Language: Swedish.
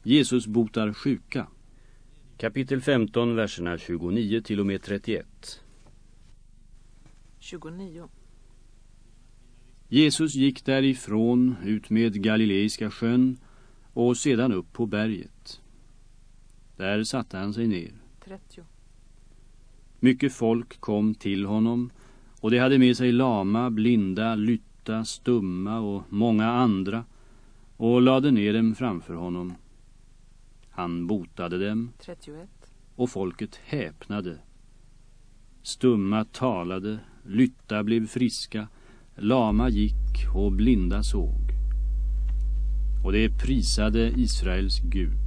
Jesus botar sjuka. Kapitel 15, verserna 29 till och med 31. 29. Jesus gick därifrån ut med Galileiska sjön och sedan upp på berget. Där satte han sig ner. 30. Mycket folk kom till honom, och de hade med sig lama, blinda, lytta, stumma och många andra, och lade ner dem framför honom. Han botade dem, 31. och folket häpnade. Stumma talade, lytta blev friska, lama gick och blinda såg. Och det prisade Israels Gud.